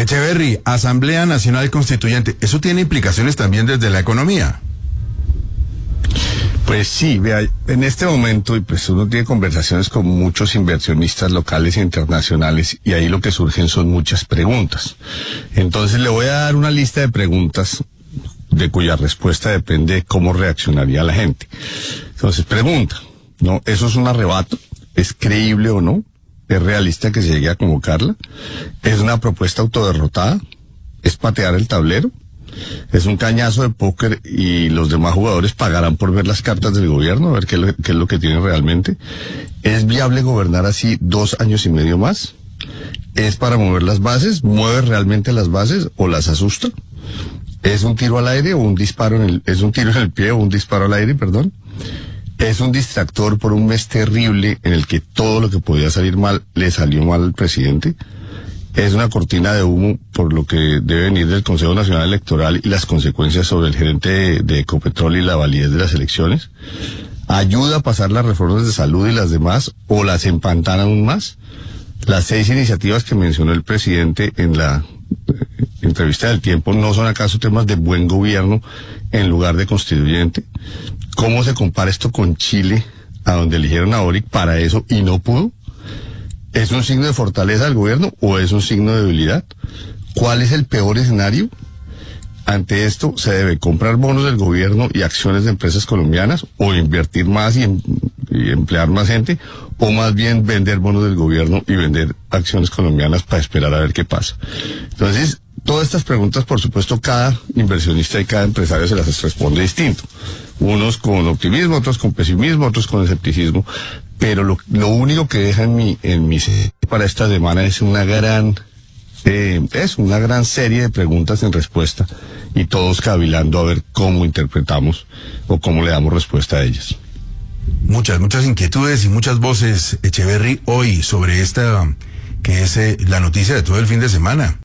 Echeverry, Asamblea Nacional Constituyente, ¿eso tiene implicaciones también desde la economía? Pues sí, vea, en este momento, y pues uno tiene conversaciones con muchos inversionistas locales e internacionales, y ahí lo que surgen son muchas preguntas. Entonces le voy a dar una lista de preguntas de cuya respuesta depende de cómo reaccionaría la gente. Entonces, pregunta, ¿no? ¿Eso es un arrebato? ¿Es creíble o no? ¿Es realista que se llegue a convocarla? ¿Es una propuesta autoderrotada? ¿Es patear el tablero? ¿Es un cañazo de póker y los demás jugadores pagarán por ver las cartas del gobierno, a ver qué es lo que tienen realmente? ¿Es viable gobernar así 2 años y medio más? ¿Es para mover las bases? ¿Mueve realmente las bases o las asusta? ¿Es un tiro al aire o un disparo es un tiro en el pie o un disparo al aire, perdón? ¿Es un distractor por un mes terrible en el que todo lo que podía salir mal le salió mal al presidente? ¿Es una cortina de humo por lo que debe venir del Consejo Nacional Electoral y las consecuencias sobre el gerente de Ecopetrol y la validez de las elecciones? ¿Ayuda a pasar las reformas de salud y las demás o las empantana aún más? Las 6 iniciativas que mencionó el presidente en la entrevista del Tiempo, ¿no son acaso temas de buen gobierno en lugar de constituyente? ¿Cómo se compara esto con Chile, a donde eligieron a Boric para eso y no pudo? ¿Es un signo de fortaleza del gobierno o es un signo de debilidad? ¿Cuál es el peor escenario? Ante esto, ¿se debe comprar bonos del gobierno y acciones de empresas colombianas o invertir más y emplear más gente? ¿O más bien vender bonos del gobierno y vender acciones colombianas para esperar a ver qué pasa? Entonces, todas estas preguntas, por supuesto, cada inversionista y cada empresario se las responde distinto. Unos con optimismo, otros con pesimismo, otros con escepticismo. Pero lo único que deja en mi para esta semana es una gran serie de preguntas en respuesta y todos cavilando a ver cómo interpretamos o cómo le damos respuesta a ellas. Muchas inquietudes y muchas voces, Echeverry, hoy sobre esta que es la noticia de todo el fin de semana.